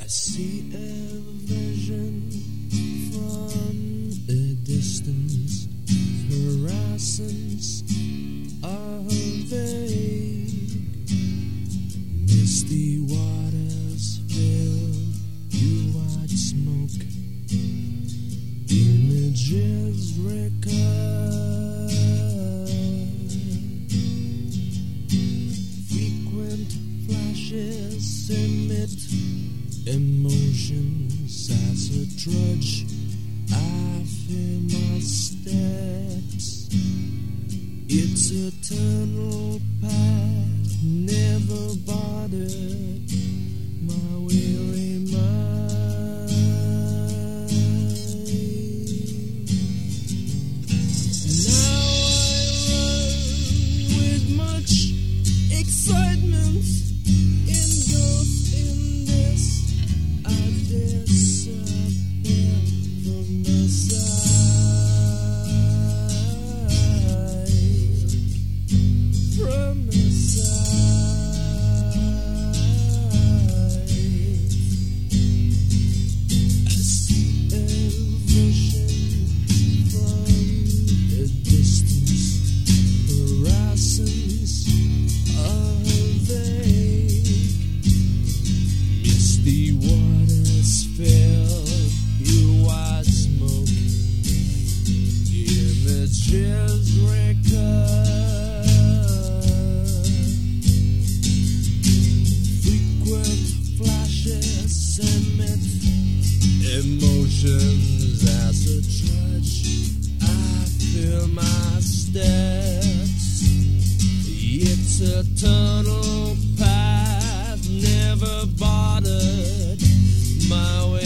I see a vision from a distance. Horizons are vague. Misty waters fill you white smoke. Images recur. Frequent flashes emit emotions as a trudge. I fear my steps. It's eternal path, never bothered my weary mind. Now I run with much excitement, engulfed in this. I disappear from the side, from the side. I see a vision from a distance. Horizons are vague. Misty waters fill you white smoke. Images recur. Frequent flashes emit emotions as a trudge. I feel my steps. It's eternal path, never bothered my way.